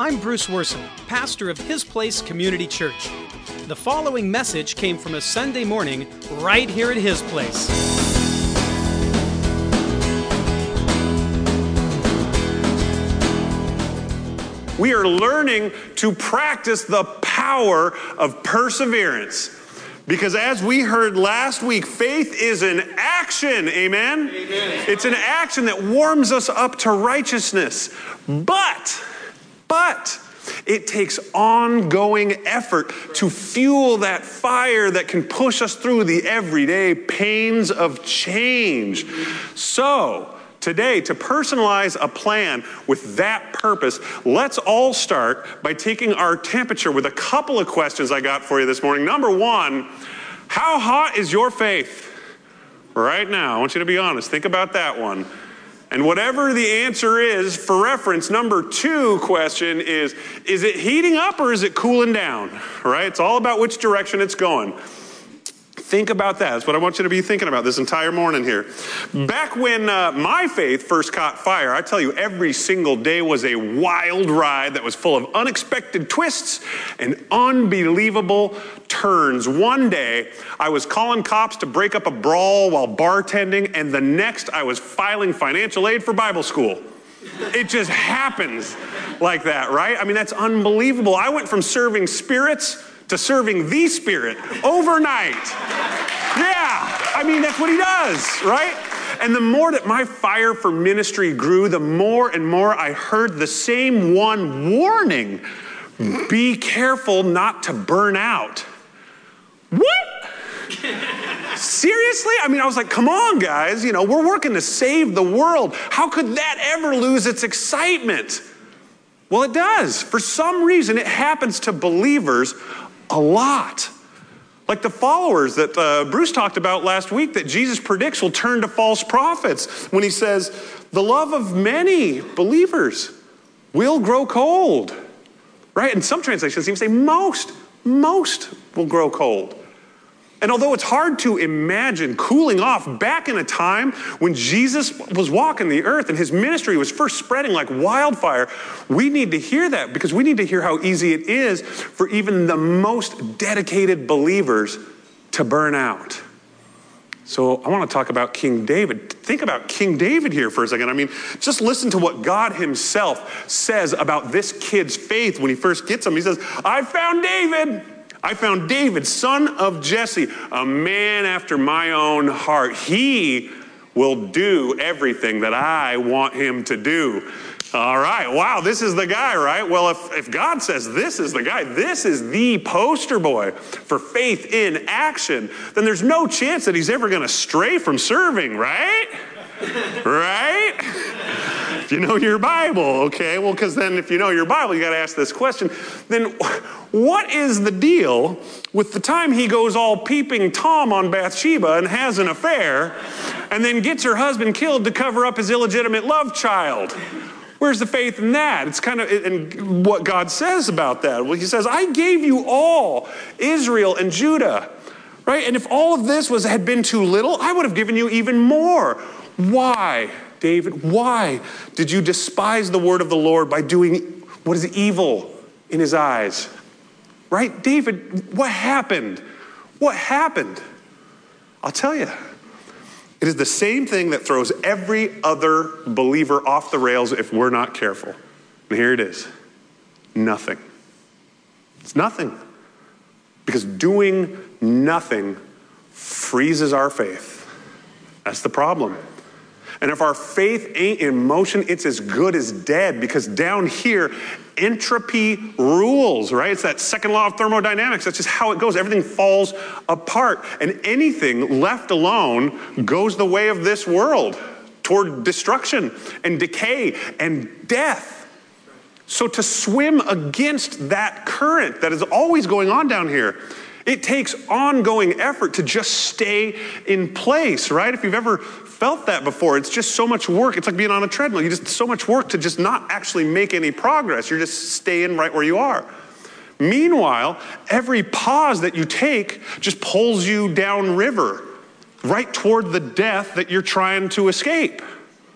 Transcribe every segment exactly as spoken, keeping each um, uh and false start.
I'm Bruce Worson, pastor of His Place Community Church. The following message came from a Sunday morning right here at His Place. We are learning to practice the power of perseverance. Because as we heard last week, faith is an action, amen? Amen. It's an action that warms us up to righteousness. But, but, it takes ongoing effort to fuel that fire that can push us through the everyday pains of change. So, today, to personalize a plan with that purpose, let's all start by taking our temperature with a couple of questions I got for you this morning. Number one, how hot is your faith right now? I want you to be honest. Think about that one. And whatever the answer is, for reference, number two question is, is it heating up or is it cooling down? Right? It's all about which direction it's going. Think about that. That's what I want you to be thinking about this entire morning here. Back when uh, my faith first caught fire, I tell you, every single day was a wild ride that was full of unexpected twists and unbelievable turns. One day, I was calling cops to break up a brawl while bartending, and the next, I was filing financial aid for Bible school. It just happens like that, right? I mean, that's unbelievable. I went from serving spirits to serving the Spirit overnight. Yeah, I mean, that's what he does, right? And the more that my fire for ministry grew, the more and more I heard the same one warning: be careful not to burn out. What? Seriously? I mean, I was like, come on, guys. You know, we're working to save the world. How could that ever lose its excitement? Well, it does. For some reason, it happens to believers a lot. Like the followers that uh, Bruce talked about last week that Jesus predicts will turn to false prophets when he says, the love of many believers will grow cold. Right? And some translations even say most, most will grow cold. And although it's hard to imagine cooling off back in a time when Jesus was walking the earth and his ministry was first spreading like wildfire, we need to hear that because we need to hear how easy it is for even the most dedicated believers to burn out. So I want to talk about King David. Think about King David here for a second. I mean, just listen to what God himself says about this kid's faith when he first gets him. He says, I found David. I found David, son of Jesse, a man after my own heart. He will do everything that I want him to do. All right. Wow. This is the guy, right? Well, if, if God says this is the guy, this is the poster boy for faith in action, then there's no chance that he's ever going to stray from serving, right? Right? If you know your Bible, okay? Well, because then if you know your Bible, you got to ask this question. Then what is the deal with the time he goes all peeping Tom on Bathsheba and has an affair and then gets her husband killed to cover up his illegitimate love child? Where's the faith in that? It's kind of and what God says about that. Well, he says, I gave you all, Israel and Judah, right? And if all of this was had been too little, I would have given you even more. Why, David, why did you despise the word of the Lord by doing what is evil in his eyes? Right? David, what happened? What happened? I'll tell you. It is the same thing that throws every other believer off the rails if we're not careful. And here it is. Nothing. It's nothing. Because doing nothing freezes our faith. That's the problem. And if our faith ain't in motion, it's as good as dead, because down here, entropy rules, right? It's that second law of thermodynamics. That's just how it goes. Everything falls apart. And anything left alone goes the way of this world, toward destruction and decay and death. So to swim against that current that is always going on down here, it takes ongoing effort to just stay in place, right? If you've ever felt that before, it's just so much work. It's like being on a treadmill. You just so much work to just not actually make any progress. You're just staying right where you are. Meanwhile, every pause that you take just pulls you downriver, right toward the death that you're trying to escape.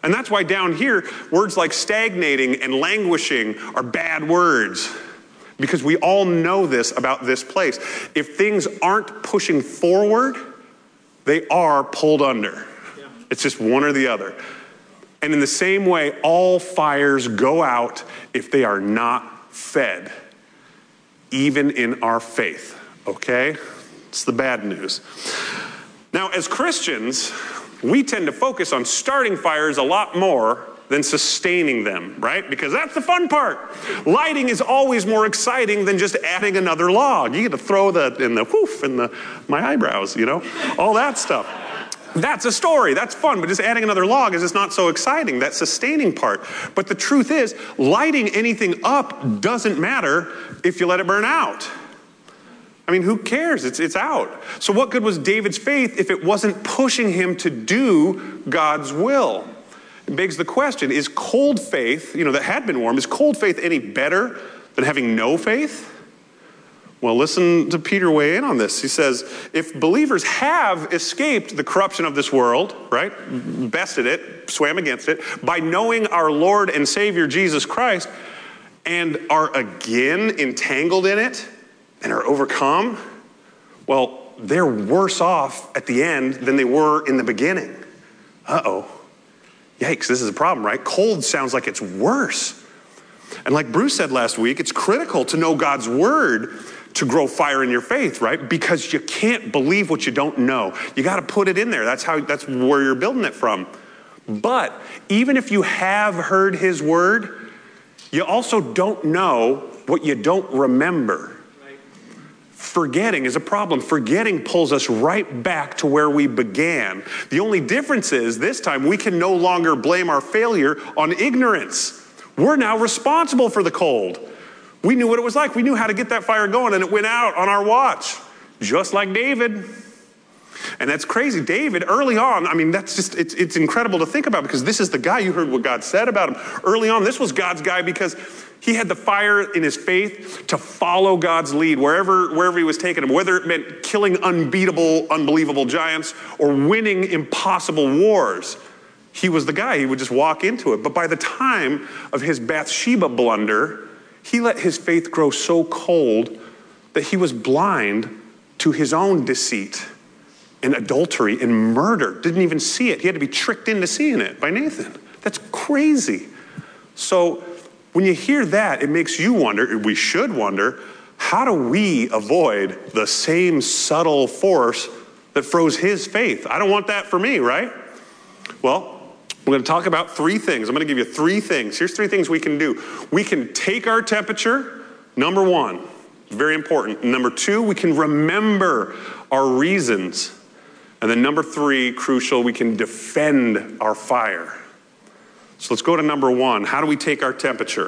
And that's why down here, words like stagnating and languishing are bad words. Because we all know this about this place. If things aren't pushing forward, they are pulled under. Yeah. It's just one or the other. And in the same way, all fires go out if they are not fed, even in our faith, okay? It's the bad news. Now, as Christians, we tend to focus on starting fires a lot more than sustaining them, right? Because that's the fun part. Lighting is always more exciting than just adding another log. You get to throw the, in the whoof, in the, my eyebrows, you know, all that stuff. That's a story, that's fun, but just adding another log is just not so exciting, that sustaining part. But the truth is, lighting anything up doesn't matter if you let it burn out. I mean, who cares? It's, it's out. So what good was David's faith if it wasn't pushing him to do God's will? It begs the question, is cold faith, you know, that had been warm, is cold faith any better than having no faith? Well, listen to Peter weigh in on this. He says, if believers have escaped the corruption of this world, right, bested it, swam against it, by knowing our Lord and Savior Jesus Christ, and are again entangled in it, and are overcome, well, they're worse off at the end than they were in the beginning. Uh-oh. Yikes, this is a problem, right? Cold sounds like it's worse. And like Bruce said last week, it's critical to know God's word to grow fire in your faith, right? Because you can't believe what you don't know. You got to put it in there. That's how, that's where you're building it from. But even if you have heard his word, you also don't know what you don't remember. Right. Forgetting is a problem. Forgetting pulls us right back to where we began. The only difference is this time we can no longer blame our failure on ignorance. We're now responsible for the cold. We knew what it was like. We knew how to get that fire going, and it went out on our watch, just like David. And that's crazy. David, early on, I mean, that's just, it's, it's incredible to think about, because this is the guy, you heard what God said about him. Early on, this was God's guy because he had the fire in his faith to follow God's lead wherever, wherever he was taking him, whether it meant killing unbeatable, unbelievable giants or winning impossible wars. He was the guy. He would just walk into it. But by the time of his Bathsheba blunder, he let his faith grow so cold that he was blind to his own deceit and adultery and murder. Didn't even see it. He had to be tricked into seeing it by Nathan. That's crazy. So when you hear that, it makes you wonder, we should wonder, how do we avoid the same subtle force that froze his faith? I don't want that for me, right? Well, we're going to talk about three things. I'm going to give you three things. Here's three things we can do. We can take our temperature, number one, very important. Number two, we can remember our reasons. And then number three, crucial, we can defend our fire. So let's go to number one. How do we take our temperature?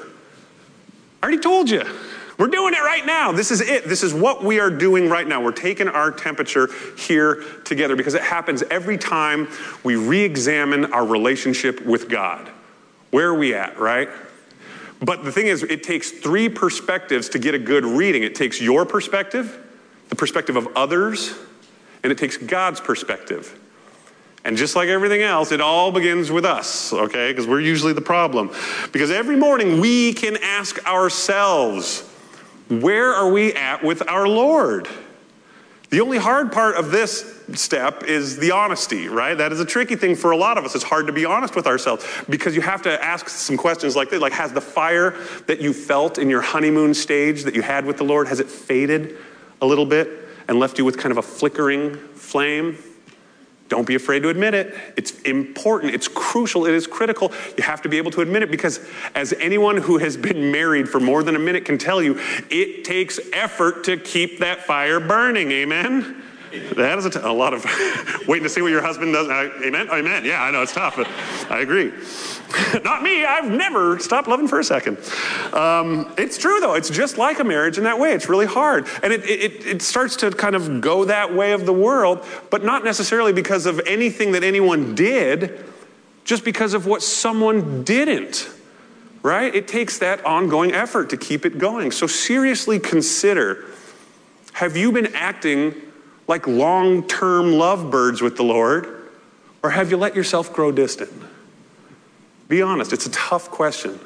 I already told you. We're doing it right now. This is it. This is what we are doing right now. We're taking our temperature here together because it happens every time we re-examine our relationship with God. Where are we at, right? But the thing is, it takes three perspectives to get a good reading. It takes your perspective, the perspective of others, and it takes God's perspective. And just like everything else, it all begins with us, okay? Because we're usually the problem. Because every morning we can ask ourselves, where are we at with our Lord? The only hard part of this step is the honesty, right? That is a tricky thing for a lot of us. It's hard to be honest with ourselves because you have to ask some questions like this. Like, has the fire that you felt in your honeymoon stage that you had with the Lord, has it faded a little bit and left you with kind of a flickering flame? Don't be afraid to admit it. It's important. It's crucial. It is critical. You have to be able to admit it because as anyone who has been married for more than a minute can tell you, it takes effort to keep that fire burning. Amen? That is a, t- a lot of waiting to see what your husband does. Uh, amen? Amen. Yeah, I know it's tough, but I agree. Not me. I've never stopped loving for a second. Um, it's true, though. It's just like a marriage in that way. It's really hard. And it, it, it starts to kind of go that way of the world, but not necessarily because of anything that anyone did, just because of what someone didn't, right? It takes that ongoing effort to keep it going. So seriously consider, have you been acting like long-term lovebirds with the Lord, or have you let yourself grow distant? Be honest. It's a tough question.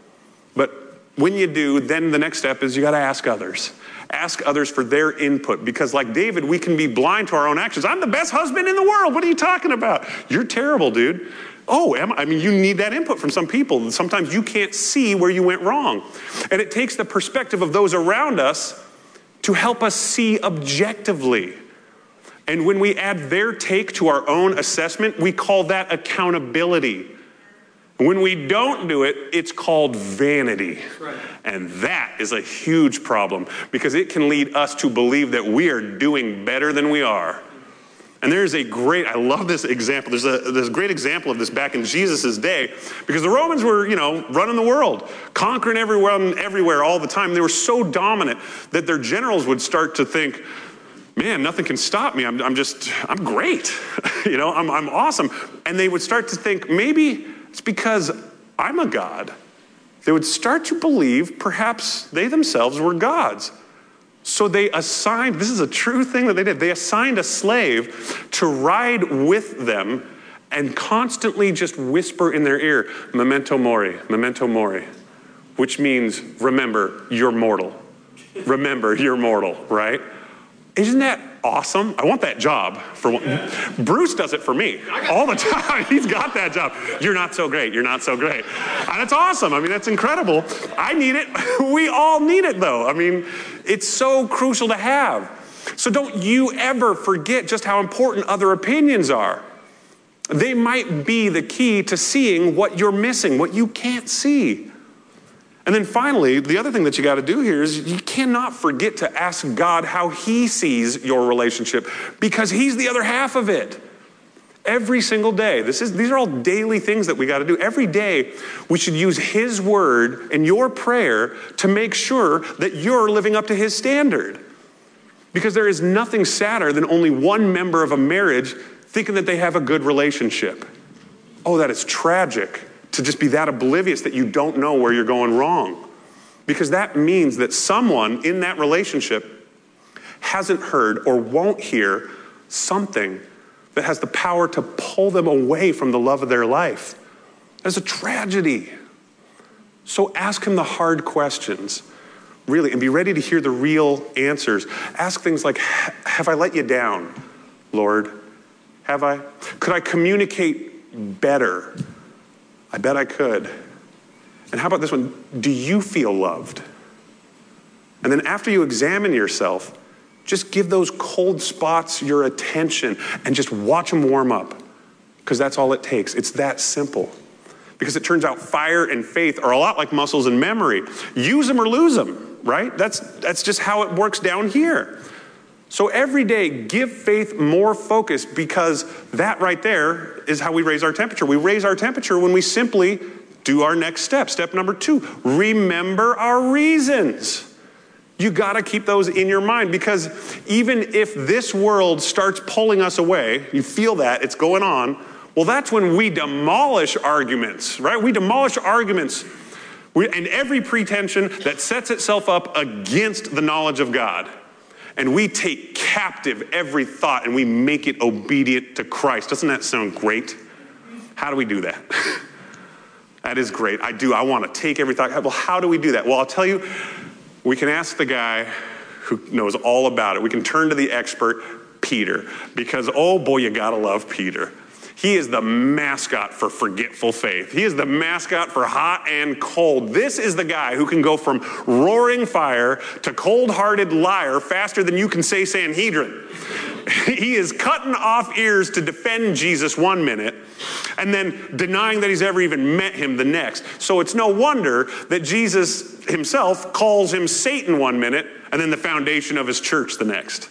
But when you do, then the next step is you got to ask others. Ask others for their input, because like David, we can be blind to our own actions. I'm the best husband in the world. What are you talking about? You're terrible, dude. Oh, am I? I mean, you need that input from some people. Sometimes you can't see where you went wrong. And it takes the perspective of those around us to help us see objectively. And when we add their take to our own assessment, we call that accountability. When we don't do it, it's called vanity. Right. And that is a huge problem, because it can lead us to believe that we are doing better than we are. And there's a great, I love this example. There's a, there's a great example of this back in Jesus' day, because the Romans were, you know, running the world, conquering everyone, everywhere, all the time. They were so dominant that their generals would start to think, man, nothing can stop me. I'm, I'm just, I'm great. you know, I'm, I'm awesome. And they would start to think, maybe it's because I'm a god. They would start to believe perhaps they themselves were gods. So they assigned, this is a true thing that they did, they assigned a slave to ride with them and constantly just whisper in their ear, memento mori, memento mori, which means, remember, you're mortal. Remember, you're mortal, right? Isn't that awesome? I want that job. For one. Yeah. Bruce does it for me all the time. He's got that job. You're not so great. You're not so great. And that's awesome. I mean, that's incredible. I need it. We all need it, though. I mean, it's so crucial to have. So don't you ever forget just how important other opinions are. They might be the key to seeing what you're missing, what you can't see. And then finally, the other thing that you got to do here is you cannot forget to ask God how he sees your relationship, because he's the other half of it. Every single day. This is, these are all daily things that we got to do. Every day, we should use his word and your prayer to make sure that you're living up to his standard. Because there is nothing sadder than only one member of a marriage thinking that they have a good relationship. Oh, that is tragic. To just be that oblivious that you don't know where you're going wrong. Because that means that someone in that relationship hasn't heard or won't hear something that has the power to pull them away from the love of their life. That's a tragedy. So ask him the hard questions, really, and be ready to hear the real answers. Ask things like, have I let you down, Lord? Have I? Could I communicate better? I bet I could. And how about this one? Do you feel loved? And then after you examine yourself, just give those cold spots your attention and just watch them warm up, because that's all it takes. It's that simple. Because it turns out fire and faith are a lot like muscles and memory. Use them or lose them, right? That's, that's just how it works down here. So every day, give faith more focus, because that right there is how we raise our temperature. We raise our temperature when we simply do our next step. Step number two, remember our reasons. You got to keep those in your mind, because even if this world starts pulling us away, you feel that, it's going on, well, that's when we demolish arguments, right? We demolish arguments we, and every pretension that sets itself up against the knowledge of God. And we take captive every thought and we make it obedient to Christ. Doesn't that sound great? How do we do that? That is great. I do. I want to take every thought. Well, how do we do that? Well, I'll tell you, we can ask the guy who knows all about it. We can turn to the expert, Peter, because, oh boy, you got to love Peter. He is the mascot for forgetful faith. He is the mascot for hot and cold. This is the guy who can go from roaring fire to cold-hearted liar faster than you can say Sanhedrin. He is cutting off ears to defend Jesus one minute and then denying that he's ever even met him the next. So it's no wonder that Jesus himself calls him Satan one minute and then the foundation of his church the next.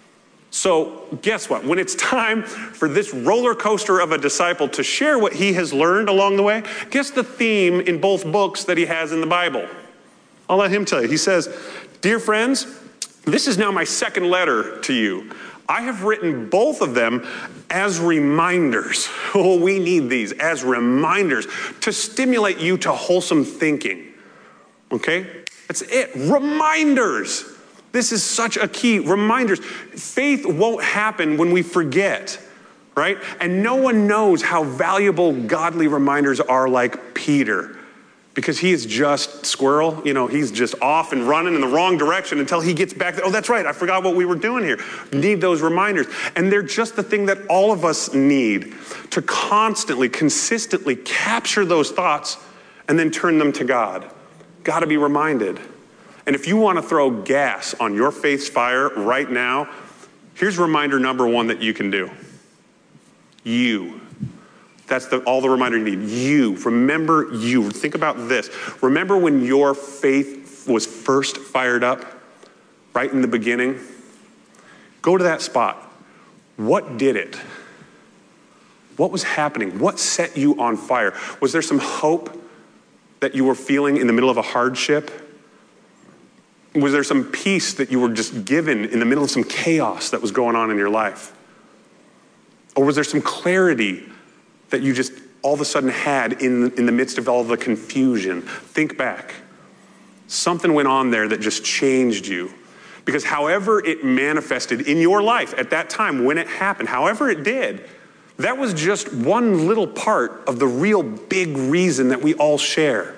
So guess what? When it's time for this roller coaster of a disciple to share what he has learned along the way, guess the theme in both books that he has in the Bible. I'll let him tell you. He says, dear friends, this is now my second letter to you. I have written both of them as reminders. Oh, we need these as reminders to stimulate you to wholesome thinking. Okay? That's it. Reminders. This is such a key. Reminders. Faith won't happen when we forget. right? And no one knows how valuable godly reminders are like Peter, because he is just squirrel. You know, he's just off and running in the wrong direction until he gets back. Oh, that's right. I forgot what we were doing here. Need those reminders. And they're just the thing that all of us need to constantly, consistently capture those thoughts and then turn them to God. Got to be reminded. And if you want to throw gas on your faith's fire right now, here's reminder number one that you can do. You. That's the, all the reminder you need. You. Remember you. Think about this. Remember when your faith was first fired up, right in the beginning? Go to that spot. What did it? What was happening? What set you on fire? Was there some hope that you were feeling in the middle of a hardship? Was there some peace that you were just given in the middle of some chaos that was going on in your life? Or was there some clarity that you just all of a sudden had in, in the midst of all the confusion? Think back. Something went on there that just changed you. Because however it manifested in your life at that time when it happened, however it did, that was just one little part of the real big reason that we all share.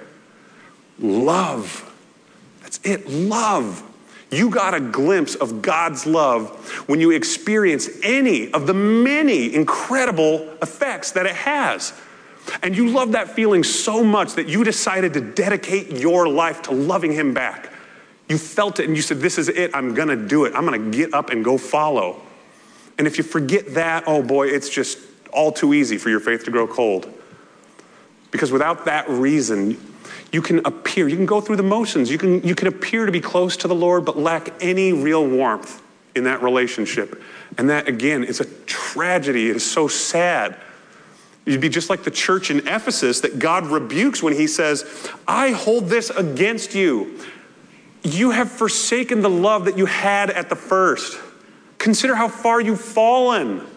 Love. That's it, love. You got a glimpse of God's love when you experience any of the many incredible effects that it has. And you love that feeling so much that you decided to dedicate your life to loving him back. You felt it and you said, this is it, I'm gonna do it. I'm gonna get up and go follow. And if you forget that, oh boy, it's just all too easy for your faith to grow cold. Because without that reason, you can appear, you can go through the motions, you can, you can appear to be close to the Lord, but lack any real warmth in that relationship. And that, again, is a tragedy. It is so sad. You'd be just like the church in Ephesus that God rebukes when he says, I hold this against you. You have forsaken the love that you had at the first. Consider how far you've fallen.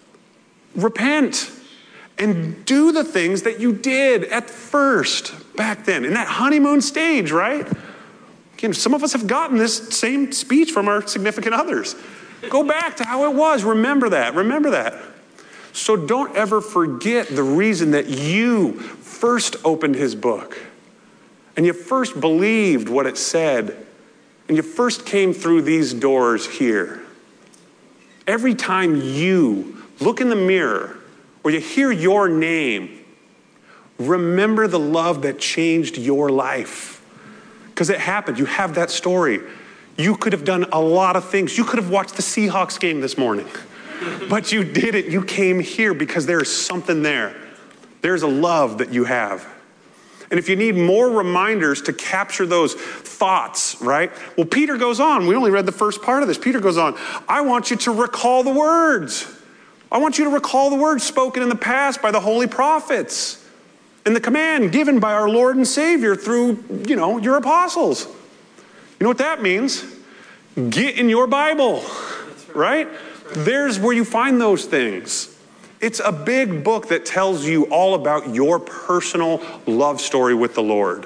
Repent and do the things that you did at first back then, in that honeymoon stage, right? Again, some of us have gotten this same speech from our significant others. Go back to how it was. Remember that. Remember that. So don't ever forget the reason that you first opened his book and you first believed what it said and you first came through these doors here. Every time you look in the mirror or you hear your name, remember the love that changed your life. Because it happened. You have that story. You could have done a lot of things. You could have watched the Seahawks game this morning. But you didn't. You came here because there is something there. There's a love that you have. And if you need more reminders to capture those thoughts, right? Well, Peter goes on. We only read the first part of this. Peter goes on. I want you to recall the words. I want you to recall the words spoken in the past by the holy prophets and the command given by our Lord and Savior through, you know, your apostles. You know what that means? Get in your Bible, right? There's where you find those things. It's a big book that tells you all about your personal love story with the Lord.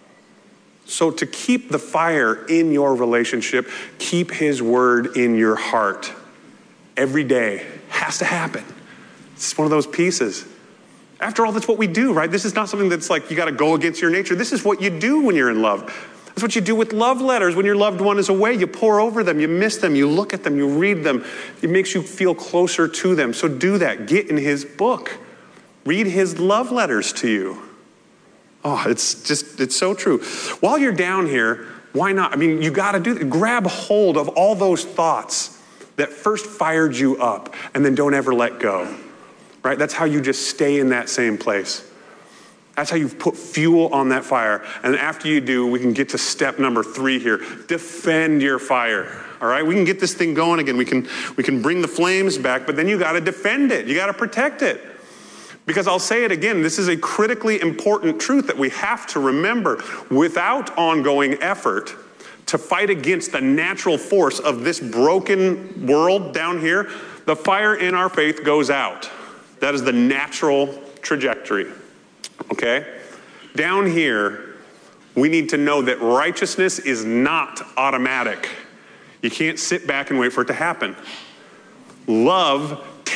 So to keep the fire in your relationship, keep his word in your heart every day. Has to happen. It's one of those pieces. After all, that's what we do, right? This is not something that's like you got to go against your nature. This is what you do when you're in love. That's what you do with love letters. When your loved one is away, you pour over them, you miss them, you look at them, you read them. It makes you feel closer to them. So do that. Get in his book. Read his love letters to you. Oh, it's just, it's so true. While you're down here, why not? I mean, you got to do that. Grab hold of all those thoughts that first fired you up and then don't ever let go, right? That's how you just stay in that same place. That's how you put fuel on that fire. And after you do, we can get to step number three here. Defend your fire, all right? We can get this thing going again. We can, we can bring the flames back, but then you got to defend it. You got to protect it. Because I'll say it again, this is a critically important truth that we have to remember. Without ongoing effort to fight against the natural force of this broken world down here, the fire in our faith goes out. That is the natural trajectory. Okay? Down here, we need to know that righteousness is not automatic. You can't sit back and wait for it to happen. Love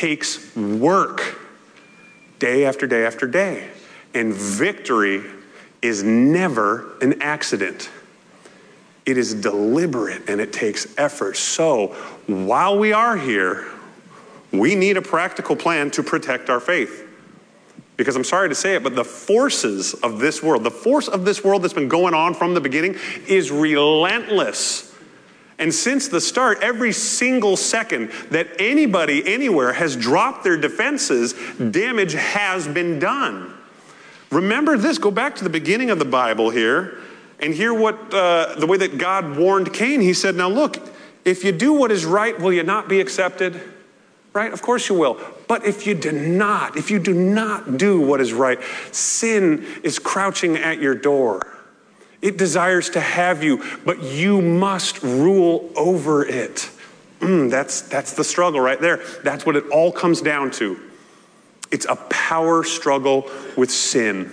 takes work day after day after day. And victory is never an accident. It is deliberate and it takes effort. So while we are here, we need a practical plan to protect our faith. Because I'm sorry to say it, but the forces of this world, the force of this world that's been going on from the beginning is relentless. And since the start, every single second that anybody anywhere has dropped their defenses, damage has been done. Remember this, go back to the beginning of the Bible here and hear what uh, the way that God warned Cain. He said, now look, if you do what is right, will you not be accepted? Right? Of course you will. But if you do not, if you do not do what is right, sin is crouching at your door. It desires to have you, but you must rule over it. Mm, that's, that's the struggle right there. That's what it all comes down to. It's a power struggle with sin.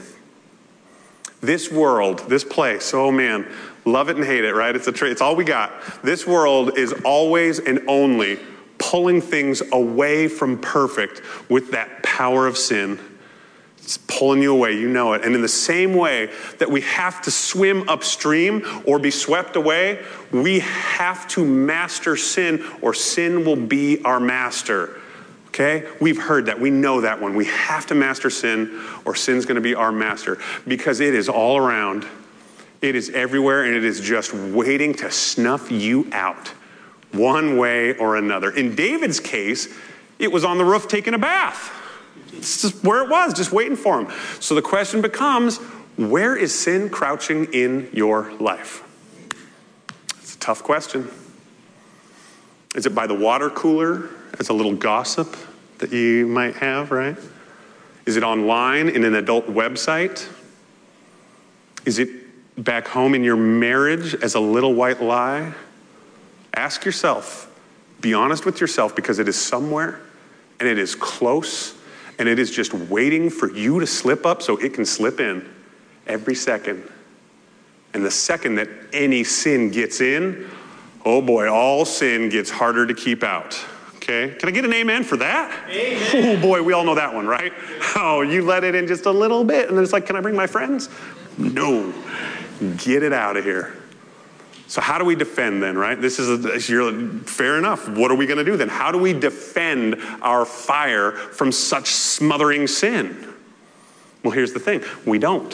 This world, this place, oh man, love it and hate it, right? It's a tra- it's all we got. This world is always and only pulling things away from perfect with that power of sin. It's pulling you away, you know it. And in the same way that we have to swim upstream or be swept away, we have to master sin or sin will be our master. Okay? We've heard that. We know that one. We have to master sin or sin's going to be our master because it is all around. It is everywhere and it is just waiting to snuff you out. One way or another. In David's case, it was on the roof taking a bath. It's just where it was, just waiting for him. So the question becomes, where is sin crouching in your life? It's a tough question. Is it by the water cooler as a little gossip that you might have, right? Is it online in an adult website? Is it back home in your marriage as a little white lie? Ask yourself, be honest with yourself because it is somewhere and it is close and it is just waiting for you to slip up so it can slip in every second. And the second that any sin gets in, oh boy, all sin gets harder to keep out. Okay? Can I get an amen for that? Amen. Oh boy, we all know that one, right? Oh, you let it in just a little bit and then it's like, can I bring my friends? No. Get it out of here. So how do we defend then, right? This is a, you're, fair enough. What are we going to do then? How do we defend our fire from such smothering sin? Well, here's the thing. We don't.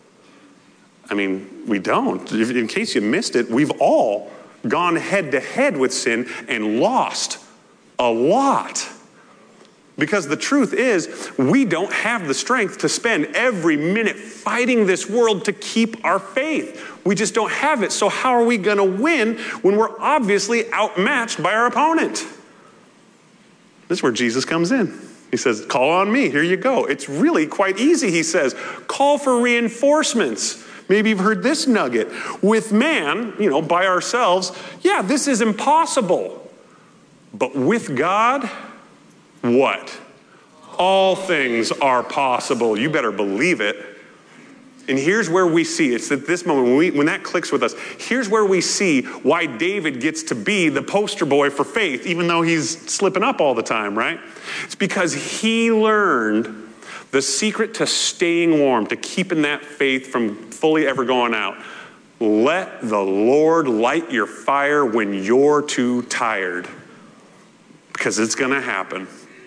I mean, we don't. In case you missed it, we've all gone head to head with sin and lost a lot. Because the truth is, we don't have the strength to spend every minute fighting this world to keep our faith. We just don't have it. So how are we going to win when we're obviously outmatched by our opponent? This is where Jesus comes in. He says, call on me. Here you go. It's really quite easy, he says. Call for reinforcements. Maybe you've heard this nugget. With man, you know, by ourselves, yeah, this is impossible. But with God, what? All things are possible. You better believe it. And here's where we see, it's at this moment, when, we, when that clicks with us, here's where we see why David gets to be the poster boy for faith, even though he's slipping up all the time, right? It's because he learned the secret to staying warm, to keeping that faith from fully ever going out. Let the Lord light your fire when you're too tired, because it's going to happen.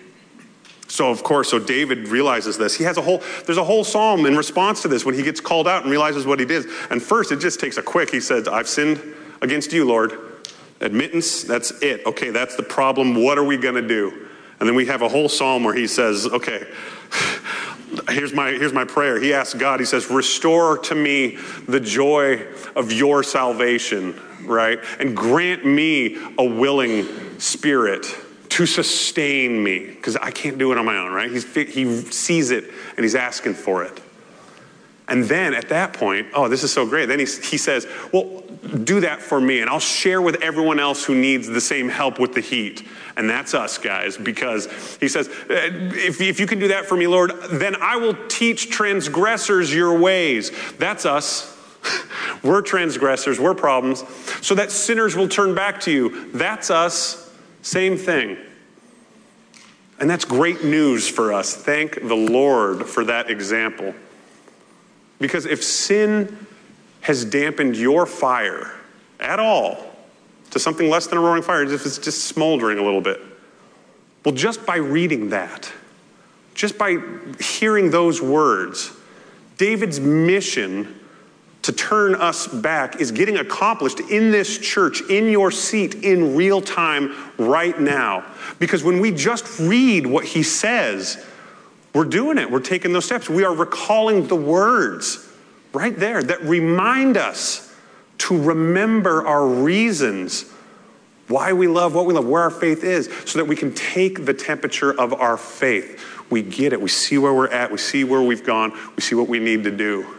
So of course, so David realizes this. He has a whole, there's a whole psalm in response to this when he gets called out and realizes what he did. And first, it just takes a quick, he says, I've sinned against you, Lord. Admittance, that's it. Okay, that's the problem. What are we going to do? And then we have a whole psalm where he says, okay, here's my, here's my prayer. He asks God, he says, restore to me the joy of your salvation, right? And grant me a willing spirit to sustain me, because I can't do it on my own, right? He's, he sees it, and he's asking for it. And then at that point, oh, this is so great. Then he, he says, well, do that for me, and I'll share with everyone else who needs the same help with the heat. And that's us, guys, because he says, if, if you can do that for me, Lord, then I will teach transgressors your ways. That's us. We're transgressors. We're problems. So that sinners will turn back to you. That's us. Same thing. And that's great news for us. Thank the Lord for that example. Because if sin has dampened your fire at all to something less than a roaring fire, if it's just smoldering a little bit, well, just by reading that, just by hearing those words, David's mission to turn us back is getting accomplished in this church, in your seat, in real time, right now. Because when we just read what he says, we're doing it. We're taking those steps. We are recalling the words right there that remind us to remember our reasons why we love what we love, where our faith is, so that we can take the temperature of our faith. We get it. We see where we're at. We see where we've gone. We see what we need to do.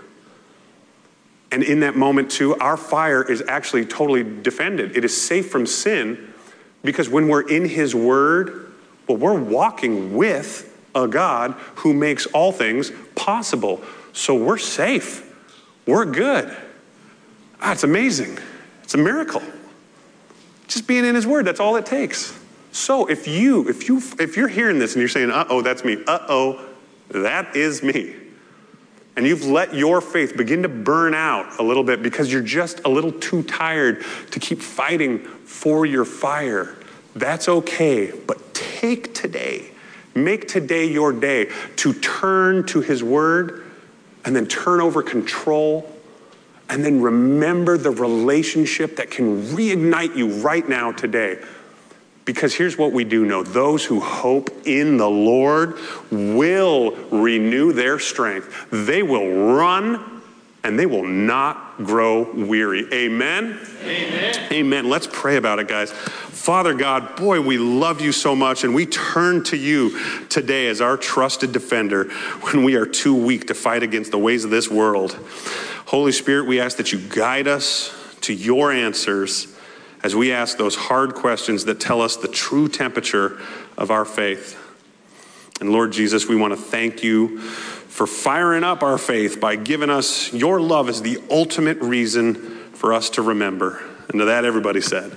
And in that moment, too, our fire is actually totally defended. It is safe from sin because when we're in his word, well, we're walking with a God who makes all things possible. So we're safe. We're good. Ah, it's amazing. It's a miracle. Just being in his word, that's all it takes. So if you, if you, if you're hearing this and you're saying, uh-oh, that's me. Uh-oh, that is me. And you've let your faith begin to burn out a little bit because you're just a little too tired to keep fighting for your fire. That's okay, but take today, make today your day to turn to his word and then turn over control and then remember the relationship that can reignite you right now today. Because here's what we do know. Those who hope in the Lord will renew their strength. They will run and they will not grow weary. Amen? Amen. Amen. Let's pray about it, guys. Father God, boy, we love you so much, and we turn to you today as our trusted defender when we are too weak to fight against the ways of this world. Holy Spirit, we ask that you guide us to your answers as we ask those hard questions that tell us the true temperature of our faith. And Lord Jesus, we want to thank you for firing up our faith by giving us your love as the ultimate reason for us to remember. And to that, everybody said,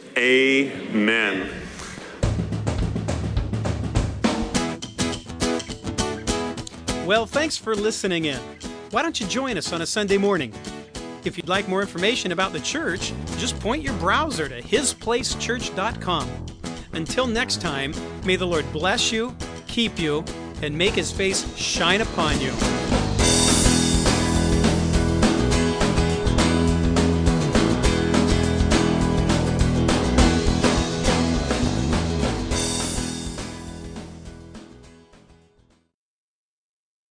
amen. Well, thanks for listening in. Why don't you join us on a Sunday morning? If you'd like more information about the church, just point your browser to his place church dot com. Until next time, may the Lord bless you, keep you, and make his face shine upon you.